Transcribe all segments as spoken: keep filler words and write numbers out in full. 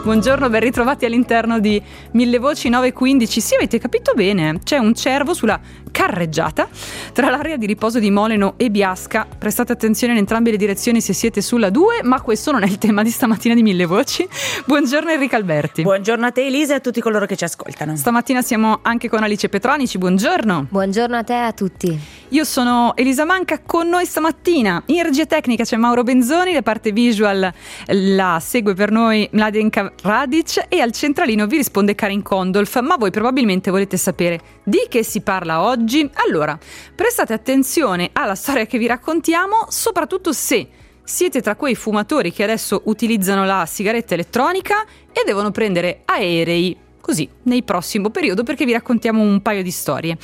Buongiorno, ben ritrovati all'interno di Mille Voci nove e quindici. Sì, avete capito bene, c'è un cervo sulla carreggiata tra l'area di riposo di Moleno e Biasca. Prestate attenzione in entrambe le direzioni se siete sulla due, ma questo non è il tema di stamattina di Mille Voci. Buongiorno Enrica Alberti. Buongiorno a te Elisa e a tutti coloro che ci ascoltano. Stamattina siamo anche con Alice Petronici, buongiorno. Buongiorno a te e a tutti. Io sono Elisa Manca, con noi stamattina in regia tecnica c'è Mauro Benzoni, la parte visual la segue per noi Mladenka Radic e al centralino vi risponde Karin Kondolf. Ma voi probabilmente volete sapere di che si parla oggi? Allora, prestate attenzione alla storia che vi raccontiamo, soprattutto se siete tra quei fumatori che adesso utilizzano la sigaretta elettronica e devono prendere aerei, così, nel prossimo periodo, perché vi raccontiamo un paio di storie.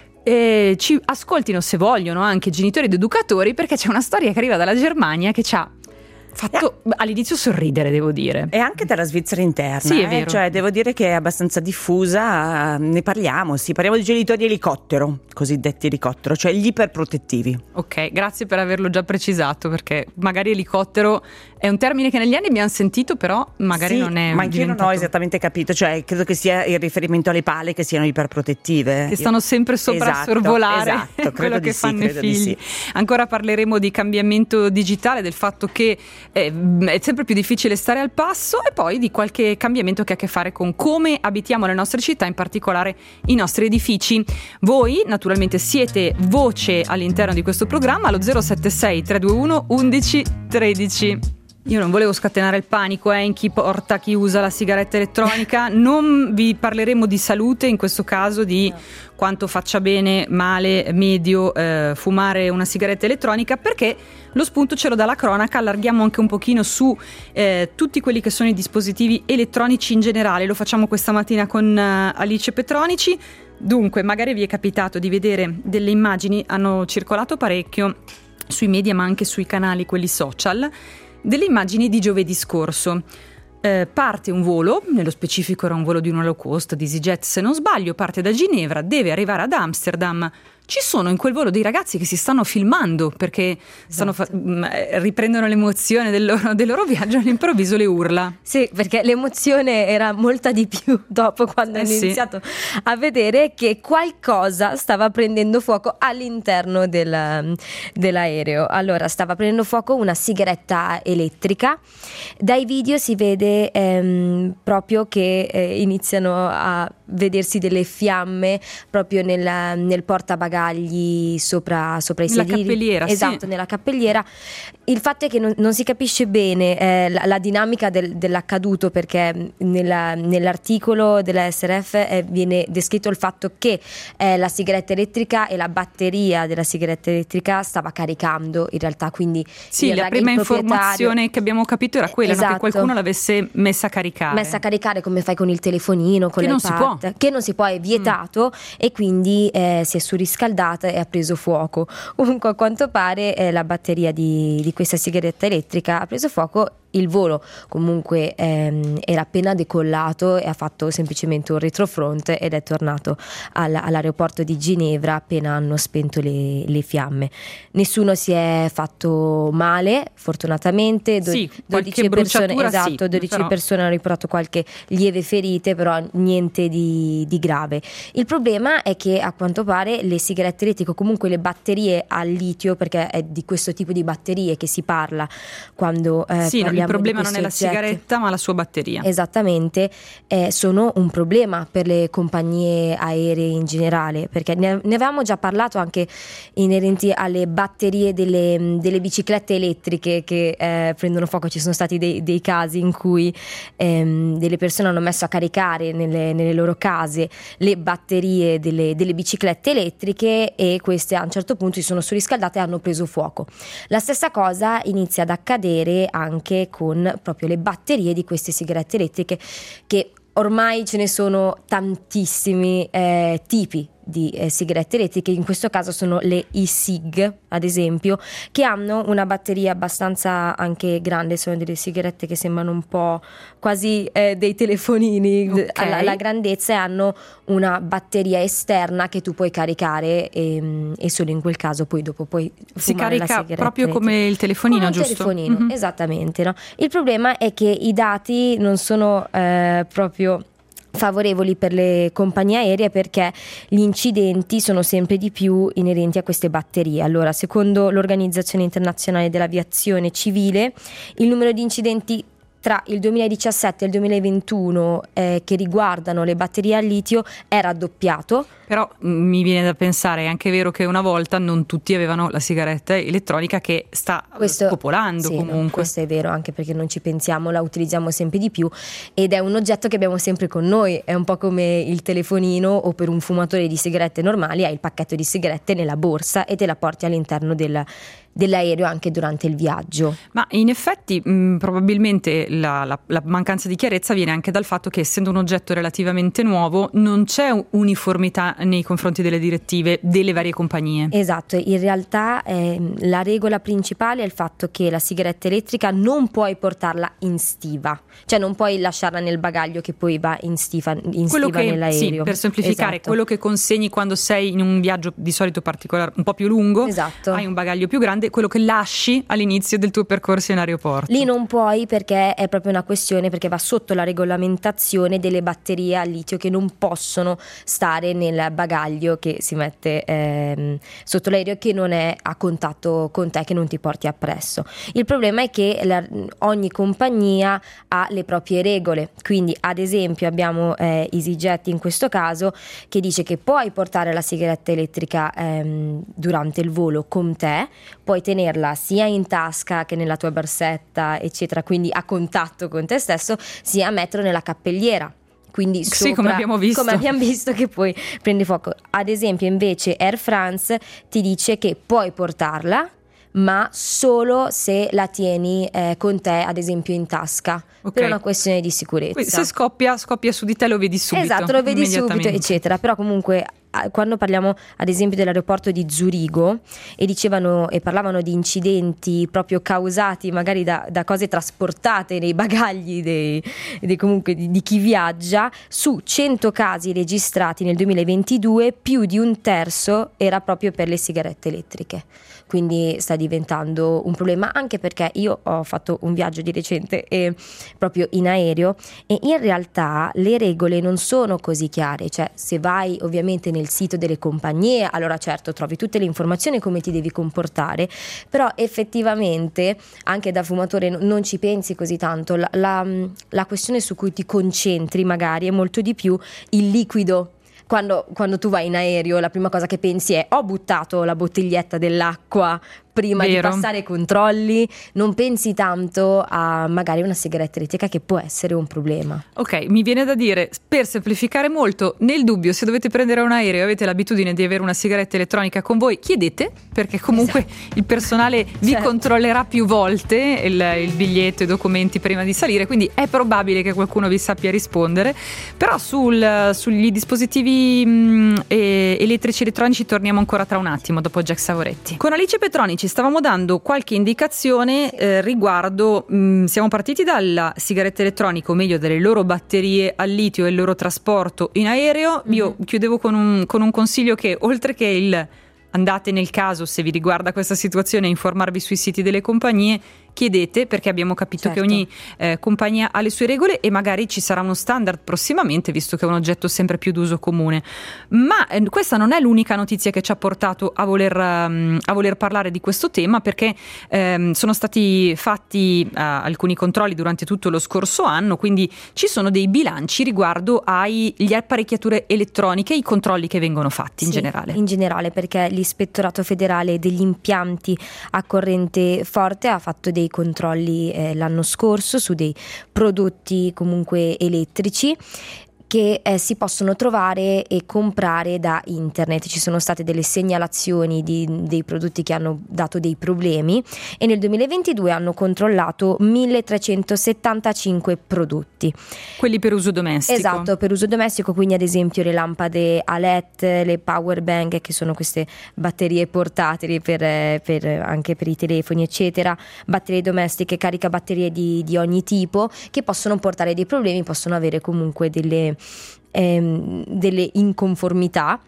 E ci ascoltino se vogliono anche genitori ed educatori, perché c'è una storia che arriva dalla Germania che ci ha fatto yeah. all'inizio sorridere, devo dire. E anche dalla Svizzera interna. Sì, è eh? vero. Cioè, devo dire che è abbastanza diffusa. Ne parliamo, sì. Parliamo di genitori elicottero, cosiddetti elicottero, cioè gli iperprotettivi. Ok, grazie per averlo già precisato, perché magari elicottero è un termine che negli anni abbiamo sentito, però magari sì, non è ma anche diventato... io non ho esattamente capito. Cioè, credo che sia il riferimento alle pale che siano iperprotettive. Che stanno sempre sopra esatto, a sorvolare esatto, quello che sì, fanno i figli. sì. Ancora parleremo di cambiamento digitale, del fatto che eh, è sempre più difficile stare al passo, e poi di qualche cambiamento che ha a che fare con come abitiamo le nostre città, in particolare i nostri edifici. Voi naturalmente siete voce all'interno di questo programma allo zero sette sei tre due uno undici tredici. Io non volevo scatenare il panico eh, in chi porta, chi usa la sigaretta elettronica. Non vi parleremo di salute in questo caso, di quanto faccia bene, male, medio eh, fumare una sigaretta elettronica, perché lo spunto ce lo dà la cronaca. Allarghiamo anche un pochino su eh, tutti quelli che sono i dispositivi elettronici in generale. Lo facciamo questa mattina con uh, Alice Petronici. Dunque, magari vi è capitato di vedere delle immagini, hanno circolato parecchio sui media ma anche sui canali, quelli social, delle immagini di giovedì scorso. Eh, parte un volo, nello specifico era un volo di una low cost, di EasyJet se non sbaglio, parte da Ginevra, deve arrivare ad Amsterdam. Ci sono in quel volo dei ragazzi che si stanno filmando perché stanno fa- riprendono l'emozione del loro, del loro viaggio, all'improvviso le urla. Sì, perché l'emozione era molta di più dopo, quando eh hanno sì. iniziato a vedere che qualcosa stava prendendo fuoco all'interno del, dell'aereo. Allora, stava prendendo fuoco una sigaretta elettrica. Dai video si vede ehm, proprio che eh, iniziano a vedersi delle fiamme proprio nel, nel portabagagli sopra, sopra i nella sedili. cappelliera, esatto, sì. nella cappelliera. Il fatto è che non, non si capisce bene eh, la, la dinamica del, dell'accaduto, perché nella, nell'articolo della S R F eh, viene descritto il fatto che eh, la sigaretta elettrica e la batteria della sigaretta elettrica stava caricando in realtà, quindi sì, la rag- prima informazione che abbiamo capito era quella, esatto. no? Che qualcuno l'avesse messa a caricare messa a caricare come fai con il telefonino, con che l'iPad, non si può. che non si può, è vietato, mm. e quindi eh, si è surriscaldata e ha preso fuoco. Comunque a quanto pare eh, la batteria di, di questa sigaretta elettrica ha preso fuoco. Il volo comunque ehm, era appena decollato e ha fatto semplicemente un retrofront ed è tornato al, all'aeroporto di Ginevra appena hanno spento le, le fiamme. Nessuno si è fatto male, fortunatamente. Do- sì, dodici persone, esatto, sì, dodici però... persone hanno riportato qualche lieve ferite, però niente di, di grave. Il problema è che a quanto pare le sigarette elettriche, o comunque le batterie al litio, perché è di questo tipo di batterie che si parla quando eh, sì, parliamo. Il problema non è la oggetti. sigaretta, ma la sua batteria. Esattamente, eh, sono un problema per le compagnie aeree in generale, perché ne, ne avevamo già parlato anche inerenti alle batterie delle, delle biciclette elettriche che eh, prendono fuoco. Ci sono stati dei, dei casi in cui ehm, delle persone hanno messo a caricare nelle, nelle loro case le batterie delle, delle biciclette elettriche, e queste a un certo punto si sono surriscaldate e hanno preso fuoco. La stessa cosa inizia ad accadere anche con proprio le batterie di queste sigarette elettriche, che ormai ce ne sono tantissimi eh, tipi di eh, sigarette elettriche, in questo caso sono le e-cig ad esempio, che hanno una batteria abbastanza anche grande, sono delle sigarette che sembrano un po' quasi eh, dei telefonini, okay. alla, alla grandezza, e hanno una batteria esterna che tu puoi caricare e, e solo in quel caso poi dopo puoi si fumare la carica sigaretta proprio elettrica. come il telefonino, come giusto? il telefonino, Mm-hmm. esattamente, no? Il problema è che i dati non sono eh, proprio favorevoli per le compagnie aeree, perché gli incidenti sono sempre di più inerenti a queste batterie. Allora, secondo l'Organizzazione Internazionale dell'Aviazione Civile, il numero di incidenti tra il duemiladiciassette e il duemilaventuno eh, che riguardano le batterie al litio è raddoppiato. Però mh, mi viene da pensare, è anche vero che una volta non tutti avevano la sigaretta elettronica, che sta questo, popolando sì, comunque. No, questo è vero, anche perché non ci pensiamo, la utilizziamo sempre di più ed è un oggetto che abbiamo sempre con noi, è un po' come il telefonino, o per un fumatore di sigarette normali hai il pacchetto di sigarette nella borsa e te la porti all'interno del, dell'aereo anche durante il viaggio. Ma in effetti mh, probabilmente la, la, la mancanza di chiarezza viene anche dal fatto che, essendo un oggetto relativamente nuovo, non c'è uniformità nei confronti delle direttive delle varie compagnie. Esatto, in realtà eh, la regola principale è il fatto che la sigaretta elettrica non puoi portarla in stiva, cioè non puoi lasciarla nel bagaglio che poi va in stiva, in quello stiva che, nell'aereo. sì, per semplificare, esatto. quello che consegni quando sei in un viaggio di solito particolare, un po' più lungo, esatto. hai un bagaglio più grande, quello che lasci all'inizio del tuo percorso in aeroporto. Lì non puoi, perché è proprio una questione, perché va sotto la regolamentazione delle batterie al litio che non possono stare nel bagaglio che si mette ehm, sotto l'aereo, che non è a contatto con te, che non ti porti appresso. Il problema è che la, ogni compagnia ha le proprie regole, quindi ad esempio abbiamo eh, EasyJet in questo caso, che dice che puoi portare la sigaretta elettrica ehm, durante il volo con te, puoi tenerla sia in tasca che nella tua borsetta eccetera, quindi a contatto con te stesso, sia metterlo nella cappelliera. Quindi sopra, sì, come abbiamo visto. come abbiamo visto che poi prende fuoco. Ad esempio invece Air France ti dice che puoi portarla, ma solo se la tieni eh, con te, ad esempio in tasca, okay. per una questione di sicurezza. Quindi se scoppia, scoppia su di te, lo vedi subito. Esatto, lo vedi subito, eccetera. Però comunque quando parliamo ad esempio dell'aeroporto di Zurigo e dicevano e parlavano di incidenti proprio causati magari da, da cose trasportate nei bagagli dei, dei comunque di, di chi viaggia, su cento casi registrati nel duemilaventidue più di un terzo era proprio per le sigarette elettriche. Quindi sta diventando un problema, anche perché io ho fatto un viaggio di recente e, proprio in aereo, e in realtà le regole non sono così chiare. Cioè, se vai ovviamente nel sito delle compagnie, allora certo trovi tutte le informazioni come ti devi comportare, però effettivamente anche da fumatore non ci pensi così tanto. La, la, la questione su cui ti concentri magari è molto di più il liquido. Quando, quando tu vai in aereo, la prima cosa che pensi è: ho buttato la bottiglietta dell'acqua prima Vero. di passare i controlli, non pensi tanto a magari una sigaretta elettrica, che può essere un problema. Ok, mi viene da dire, per semplificare molto, nel dubbio, se dovete prendere un aereo e avete l'abitudine di avere una sigaretta elettronica con voi, chiedete, perché comunque esatto. il personale vi certo. controllerà più volte il, il biglietto e i documenti prima di salire, quindi è probabile che qualcuno vi sappia rispondere. Però sul, sugli dispositivi mh, elettrici elettronici torniamo ancora tra un attimo, dopo Jack Savoretti. Con Alice Petronici stavamo dando qualche indicazione eh, riguardo, mh, siamo partiti dalla sigaretta elettronica, o meglio delle loro batterie al litio e il loro trasporto in aereo. Mm-hmm. Io chiudevo con un, con un consiglio che, oltre che il andate nel caso, se vi riguarda questa situazione, a informarvi sui siti delle compagnie, chiedete, perché abbiamo capito certo. che ogni eh, compagnia ha le sue regole e magari ci sarà uno standard prossimamente, visto che è un oggetto sempre più d'uso comune. Ma eh, questa non è l'unica notizia che ci ha portato a voler, um, a voler parlare di questo tema, perché ehm, sono stati fatti uh, alcuni controlli durante tutto lo scorso anno, quindi ci sono dei bilanci riguardo alle apparecchiature elettroniche, i controlli che vengono fatti in sì, generale. In generale, perché l'Ispettorato Federale degli Impianti a corrente forte ha fatto dei controlli eh, l'anno scorso su dei prodotti comunque elettrici, che eh, si possono trovare e comprare da internet. Ci sono state delle segnalazioni di, dei prodotti che hanno dato dei problemi e nel duemilaventidue hanno controllato milletrecentosettantacinque prodotti. Quelli per uso domestico. Esatto, per uso domestico, quindi ad esempio le lampade a L E D, le power bank, che sono queste batterie portatili per, per, anche per i telefoni eccetera, batterie domestiche, caricabatterie di, di ogni tipo, che possono portare dei problemi, possono avere comunque delle Ehm, delle inconformità.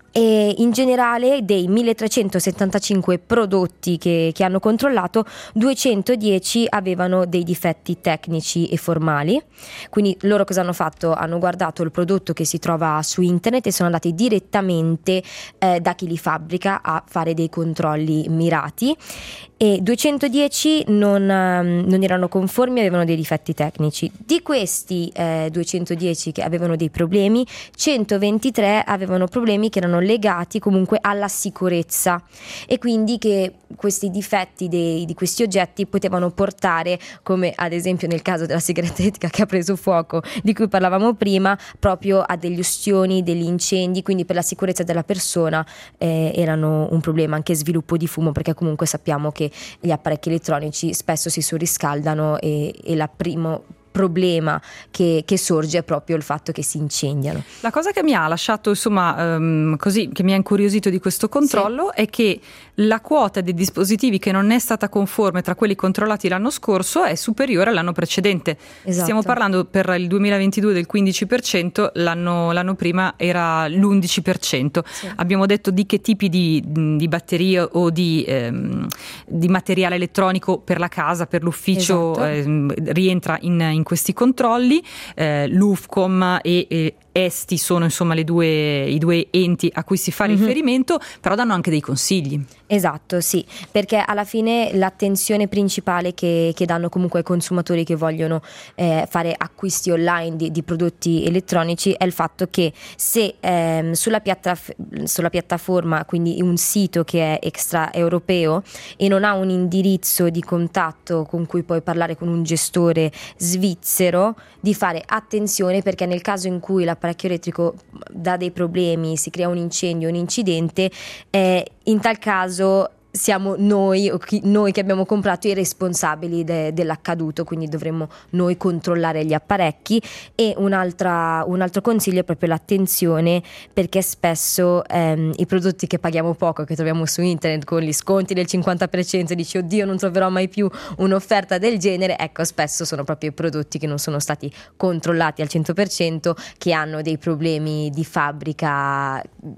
E in generale dei milletrecentosettantacinque prodotti che, che hanno controllato, duecentodieci avevano dei difetti tecnici e formali. Quindi loro cosa hanno fatto? Hanno guardato il prodotto che si trova su internet e sono andati direttamente eh, da chi li fabbrica a fare dei controlli mirati, e duecentodieci non, um, non erano conformi, avevano dei difetti tecnici. Di questi eh, duecentodieci che avevano dei problemi, centoventitré avevano problemi che erano legati comunque alla sicurezza, e quindi che questi difetti dei, di questi oggetti potevano portare, come ad esempio nel caso della sigaretta elettrica che ha preso fuoco di cui parlavamo prima, proprio a degli ustioni, degli incendi. Quindi per la sicurezza della persona eh, erano un problema, anche sviluppo di fumo, perché comunque sappiamo che gli apparecchi elettronici spesso si surriscaldano e, e la primo problema che, che sorge è proprio il fatto che si incendiano. La cosa che mi ha lasciato, insomma, um, così, che mi ha incuriosito di questo controllo, sì, è che la quota dei dispositivi che non è stata conforme tra quelli controllati l'anno scorso è superiore all'anno precedente. Esatto. Stiamo parlando per il duemilaventidue del quindici per cento, l'anno, l'anno prima era l'undici per cento. Sì. Abbiamo detto di che tipi di, di batterie o di, ehm, di materiale elettronico per la casa, per l'ufficio, esatto, ehm, rientra in, in questi controlli. eh, L'U F C O M e, e Esti sono insomma le due, i due enti a cui si fa mm-hmm. riferimento, però danno anche dei consigli. Esatto, sì, perché alla fine l'attenzione principale che, che danno comunque ai consumatori che vogliono eh, fare acquisti online di, di prodotti elettronici è il fatto che se ehm, sulla, piattaf- sulla piattaforma, quindi un sito che è extraeuropeo e non ha un indirizzo di contatto con cui puoi parlare con un gestore svizzero, di fare attenzione, perché nel caso in cui l'apparecchio elettrico dà dei problemi, si crea un incendio, un incidente, eh, in tal caso siamo noi o chi, noi che abbiamo comprato i responsabili de, dell'accaduto, quindi dovremmo noi controllare gli apparecchi. E un'altra, un altro consiglio è proprio l'attenzione, perché spesso ehm, i prodotti che paghiamo poco, che troviamo su internet con gli sconti del cinquanta per cento, dici oddio non troverò mai più un'offerta del genere, ecco, spesso sono proprio i prodotti che non sono stati controllati al cento per cento, che hanno dei problemi di fabbrica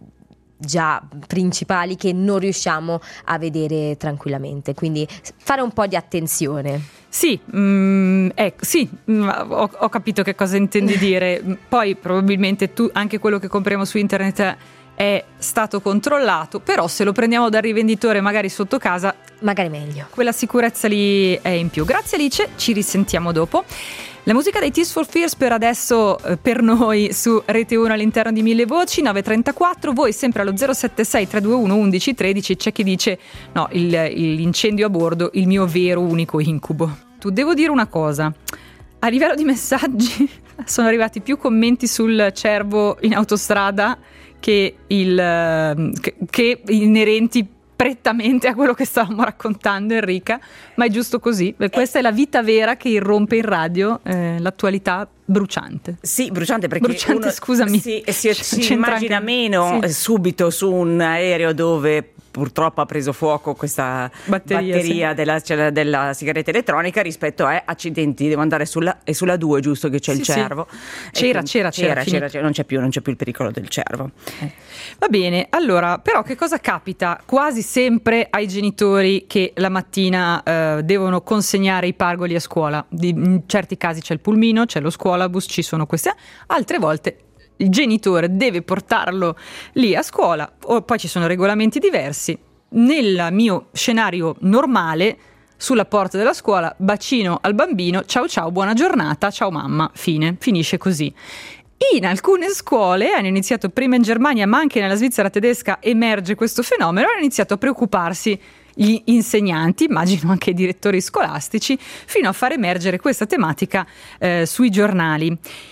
già principali che non riusciamo a vedere tranquillamente, quindi fare un po' di attenzione. Sì, mm, ecco, sì, mm, ho, ho capito che cosa intendi dire. Poi probabilmente tu, anche quello che compriamo su internet è stato controllato, però se lo prendiamo dal rivenditore magari sotto casa, magari meglio, quella sicurezza lì è in più. Grazie Alice, ci risentiamo dopo. La musica dei Tears for Fears per adesso, eh, per noi su Rete uno all'interno di Mille Voci, nove trentaquattro, voi sempre allo zero sette sei tre due uno uno uno uno tre. C'è chi dice no, il, il, l'incendio a bordo, il mio vero unico incubo. Tu, devo dire una cosa, a livello di messaggi sono arrivati più commenti sul cervo in autostrada che, il, che, che inerenti prettamente a quello che stavamo raccontando, Enrica, ma è giusto così. Questa è la vita vera che irrompe in radio, eh, l'attualità bruciante. Sì, bruciante perché bruciante, uno, scusami, sì, si, si immagina anche meno sì. subito su un aereo dove purtroppo ha preso fuoco questa batteria, batteria sì. della, cioè, della sigaretta elettronica, rispetto a accidenti, devo andare sulla e sulla due, giusto che c'è sì, il cervo. Sì. C'era, quindi, c'era, c'era, c'era, c'era, c'era, non c'è più, non c'è più il pericolo del cervo. Eh. Va bene, allora, però che cosa capita quasi sempre ai genitori che la mattina eh, devono consegnare i pargoli a scuola? Di, in certi casi c'è il pulmino, c'è lo scuolabus, ci sono queste, altre volte il genitore deve portarlo lì a scuola, o poi ci sono regolamenti diversi. Nel mio scenario normale, sulla porta della scuola, bacino al bambino, ciao ciao, buona giornata, ciao mamma, fine, finisce così. In alcune scuole, hanno iniziato prima in Germania ma anche nella Svizzera tedesca emerge questo fenomeno, hanno iniziato a preoccuparsi gli insegnanti, immagino anche i direttori scolastici, fino a far emergere questa tematica eh, sui giornali.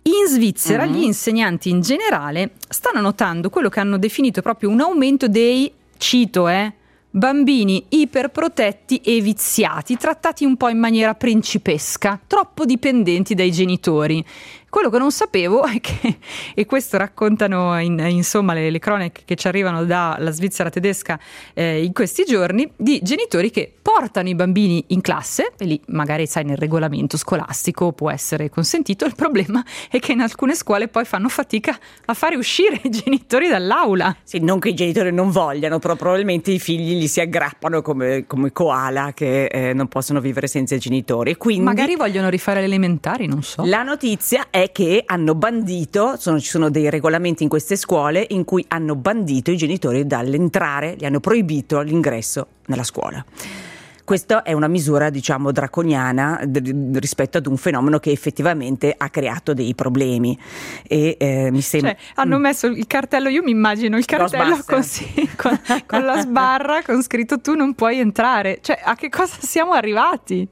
In Svizzera Mm-hmm. gli insegnanti in generale stanno notando quello che hanno definito proprio un aumento dei, cito, eh, bambini iperprotetti e viziati, trattati un po' in maniera principesca, troppo dipendenti dai genitori. Quello che non sapevo è che, e questo raccontano in, insomma le, le cronache che ci arrivano dalla Svizzera tedesca eh, in questi giorni, di genitori che portano i bambini in classe, e lì magari sai nel regolamento scolastico può essere consentito, il problema è che in alcune scuole poi fanno fatica a fare uscire i genitori dall'aula. Sì, non che i genitori non vogliano, però probabilmente i figli gli si aggrappano come, come koala che eh, non possono vivere senza i genitori. Quindi Magari vogliono rifare le elementari, non so. la notizia è che hanno bandito, sono, ci sono dei regolamenti in queste scuole in cui hanno bandito i genitori dall'entrare, gli hanno proibito l'ingresso nella scuola. Questa è una misura, diciamo, draconiana d- rispetto ad un fenomeno che effettivamente ha creato dei problemi. E eh, mi sembra. Cioè, hanno messo il cartello, io mi immagino il cartello con, sì, con, con la sbarra con scritto tu non puoi entrare. Cioè, a che cosa siamo arrivati?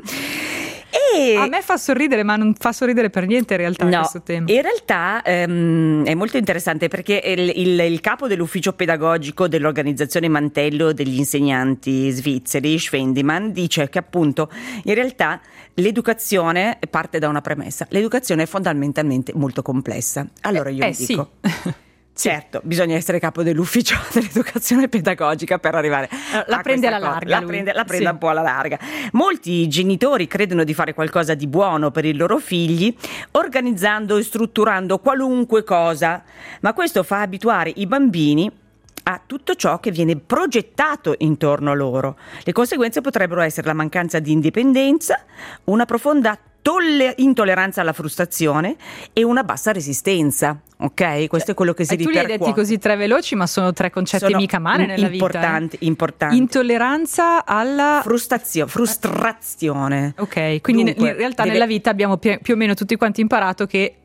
E a me fa sorridere, ma non fa sorridere per niente in realtà no, questo tema. In realtà ehm, è molto interessante perché il, il, il capo dell'ufficio pedagogico dell'organizzazione Mantello degli insegnanti svizzeri, Schwendimann, dice che appunto in realtà l'educazione parte da una premessa: l'educazione è fondamentalmente molto complessa. Allora io eh, vi eh, dico sì. Certo, bisogna essere capo dell'ufficio dell'educazione pedagogica per arrivare la a prende alla cosa. larga. La prende, la prende sì. un po' alla larga. Molti genitori credono di fare qualcosa di buono per i loro figli, organizzando e strutturando qualunque cosa, ma questo fa abituare i bambini a tutto ciò che viene progettato intorno a loro. Le conseguenze potrebbero essere la mancanza di indipendenza, una profonda tolle- intolleranza alla frustrazione e una bassa resistenza. Ok? Questo è quello che si e tu ripercuote. li hai detti così tre veloci, ma sono tre concetti Sono mica male nella importanti, vita. Eh? Importanti. Intolleranza alla Frustrazio- frustrazione. Ok, quindi Dunque, in realtà deve... nella vita abbiamo più, più o meno tutti quanti imparato che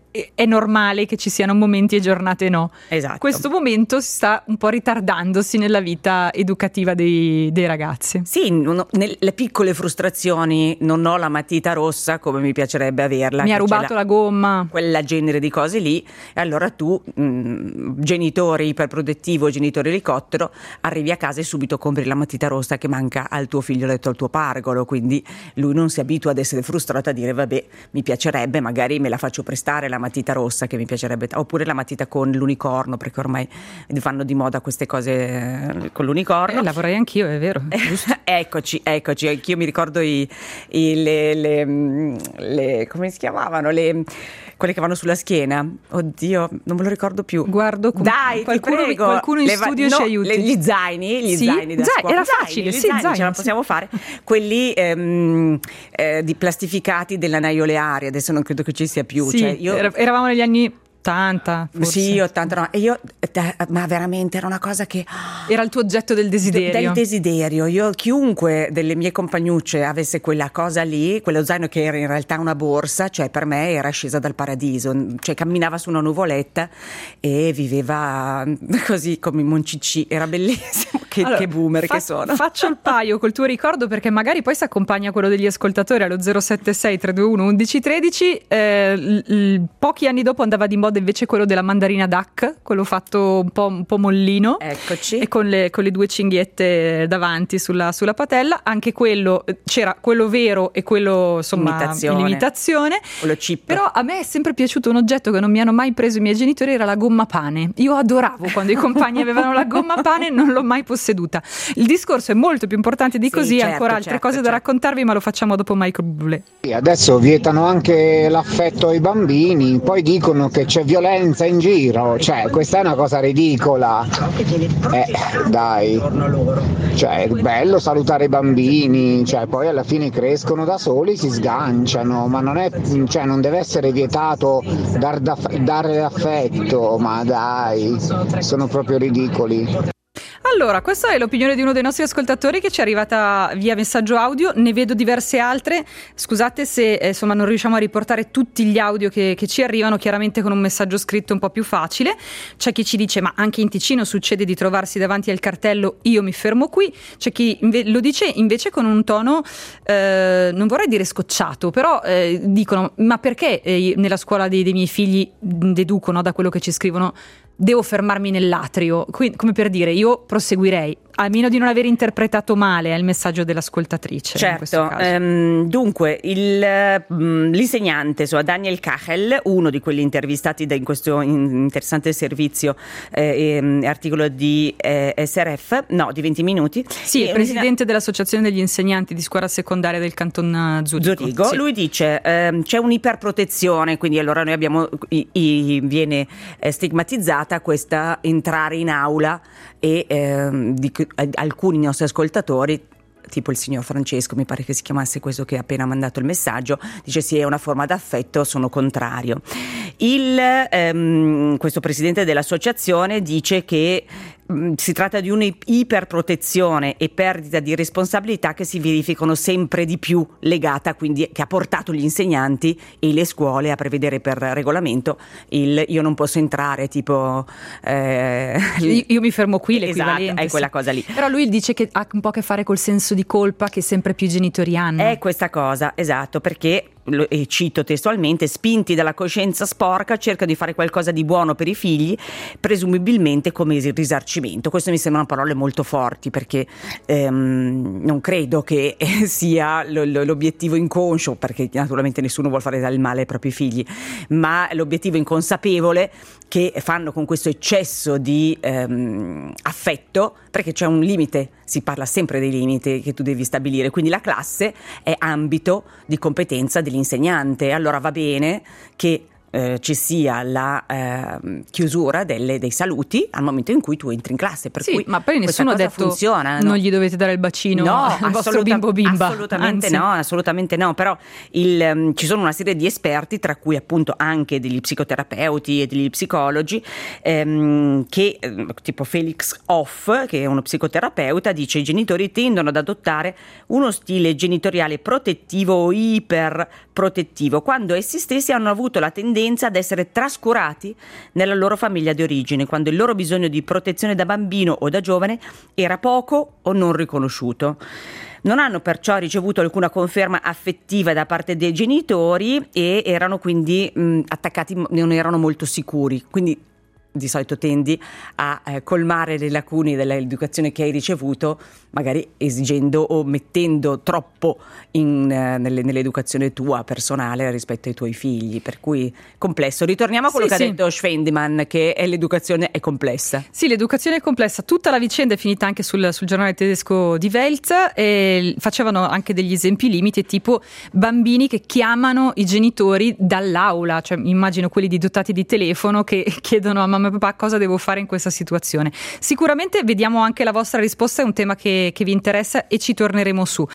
è normale che ci siano momenti e giornate no. Esatto. Questo momento si sta un po' ritardandosi nella vita educativa dei, dei ragazzi. Sì, non, nelle piccole frustrazioni, non ho la matita rossa come mi piacerebbe averla. Mi ha rubato la, la gomma. Quella genere di cose lì. E allora tu, mh, genitore iperprotettivo, genitore elicottero, arrivi a casa e subito compri la matita rossa che manca al tuo figlioletto, al tuo pargolo. Quindi lui non si abitua ad essere frustrato, a dire vabbè, mi piacerebbe, magari me la faccio prestare la matita rossa che mi piacerebbe, oppure la matita con l'unicorno, perché ormai fanno di moda queste cose con l'unicorno. Eh, la vorrei anch'io, è vero. eccoci, eccoci, anch'io mi ricordo i, i le, le, le come si chiamavano, le quelle che vanno sulla schiena. Oddio, non me lo ricordo più. Guardo com- Dai, qualcuno, ti prego. qualcuno in le va- studio no, ci aiuti. Le, gli zaini, gli sì? zaini da Zai- scuola. Era Zaini, facile, gli sì, zaini, zaini, ce la sì. possiamo fare. Quelli ehm, eh, di plastificati dell'anaiolearia, adesso non credo che ci sia più. Sì, cioè, io... eravamo negli anni ottanta, forse. Sì, ottanta, no. E io, ma veramente era una cosa che era il tuo oggetto del desiderio. Del desiderio. Io, chiunque delle mie compagnucce avesse quella cosa lì, quello zaino che era in realtà una borsa, cioè per me era scesa dal paradiso, cioè camminava su una nuvoletta e viveva così come i Moncicci, era bellissimo. Che, allora, che boomer fa- che sono. Faccio il paio col tuo ricordo, perché magari poi si accompagna quello degli ascoltatori allo zero sette sei tre due uno uno uno uno tre. Eh, l- l- pochi anni dopo andava di moda invece quello della mandarina duck, quello fatto un po', un po' mollino. Eccoci. E con le, con le due cinghiette davanti sulla, sulla patella. Anche quello, c'era quello vero e quello insomma imitazione. l'imitazione. Quello chip. Però a me è sempre piaciuto un oggetto che non mi hanno mai preso i miei genitori, era la gomma pane. Io adoravo quando i compagni avevano la gomma pane, non l'ho mai posseduta. Il discorso è molto più importante di così, sì, certo, ancora altre certo, cose certo. da raccontarvi, ma lo facciamo dopo Michael Bublé. Adesso vietano anche l'affetto ai bambini, poi dicono che c'è violenza in giro, cioè questa è una cosa ridicola. Eh, dai, cioè è bello salutare i bambini, cioè poi alla fine crescono da soli, si sganciano, ma non è, cioè non deve essere vietato dar da, dare affetto, ma dai, sono proprio ridicoli. Allora, questa è l'opinione di uno dei nostri ascoltatori che ci è arrivata via messaggio audio, ne vedo diverse altre, scusate se eh, insomma non riusciamo a riportare tutti gli audio che, che ci arrivano, chiaramente con un messaggio scritto un po' più facile. C'è chi ci dice ma anche in Ticino succede di trovarsi davanti al cartello io mi fermo qui, c'è chi inve- lo dice invece con un tono eh, non vorrei dire scocciato, però eh, dicono ma perché eh, nella scuola dei, dei miei figli deducono da quello che ci scrivono devo fermarmi nell'atrio, quindi, come per dire io proseguirei, a meno di non aver interpretato male il messaggio dell'ascoltatrice. Certo, ehm, dunque il, mh, l'insegnante, insomma, Daniel Kachel, uno di quelli intervistati da, in questo interessante servizio eh, e, articolo di eh, S R F, no, di venti minuti. Sì, il presidente insegna... dell'associazione degli insegnanti di scuola secondaria del canton Zurigo. Zurigo. Sì. Lui dice ehm, c'è un'iperprotezione, quindi allora noi abbiamo, i, i, viene eh, stigmatizzata questa entrare in aula e ehm, di alcuni nostri ascoltatori, tipo il signor Francesco, mi pare che si chiamasse questo che ha appena mandato il messaggio, dice sì, è una forma d'affetto, sono contrario. Il, ehm, questo presidente dell'associazione dice che mh, si tratta di un'iperprotezione e perdita di responsabilità che si verificano sempre di più, legata quindi, che ha portato gli insegnanti e le scuole a prevedere per regolamento il io non posso entrare, tipo eh, io, io mi fermo qui, l'equivalente. Esatto, è quella cosa lì. Però lui dice che ha un po' a che fare col senso di colpa che sempre più i genitori hanno. È questa cosa, esatto, perché, e cito testualmente, spinti dalla coscienza sporca cercano di fare qualcosa di buono per i figli, presumibilmente come risarcimento. Questo mi sembrano parole molto forti, perché ehm, non credo che sia lo, lo, l'obiettivo inconscio, perché naturalmente nessuno vuole fare del male ai propri figli, ma l'obiettivo inconsapevole che fanno con questo eccesso di ehm, affetto, perché c'è un limite, si parla sempre dei limiti che tu devi stabilire, quindi la classe è ambito di competenza dell'insegnante, allora va bene che eh, ci sia la eh, chiusura delle, dei saluti al momento in cui tu entri in classe, per sì, cui ma poi nessuno ha detto funziona, no? Non gli dovete dare il bacino no, al vostro bimbo bimba, assolutamente anzi. no, assolutamente no, però il, um, ci sono una serie di esperti, tra cui appunto anche degli psicoterapeuti e degli psicologi, ehm, che tipo Felix Hoff, che è uno psicoterapeuta, dice i genitori tendono ad adottare uno stile genitoriale protettivo o iperprotettivo quando essi stessi hanno avuto la tendenza ad essere trascurati nella loro famiglia di origine, quando il loro bisogno di protezione da bambino o da giovane era poco o non riconosciuto. Non hanno perciò ricevuto alcuna conferma affettiva da parte dei genitori e erano quindi mh, attaccati, non erano molto sicuri, quindi di solito tendi a eh, colmare le lacune dell'educazione che hai ricevuto, magari esigendo o mettendo troppo in, eh, nelle, nell'educazione tua personale rispetto ai tuoi figli, per cui complesso. Ritorniamo a quello sì, che sì. ha detto Schwendimann, che è l'educazione è complessa. Sì, l'educazione è complessa, tutta la vicenda è finita anche sul, sul giornale tedesco Die Welt, e facevano anche degli esempi limiti, tipo bambini che chiamano i genitori dall'aula, cioè immagino quelli di dotati di telefono che chiedono a mamma e papà cosa devo fare in questa situazione. Sicuramente vediamo anche la vostra risposta, è un tema che, che vi interessa e ci torneremo su.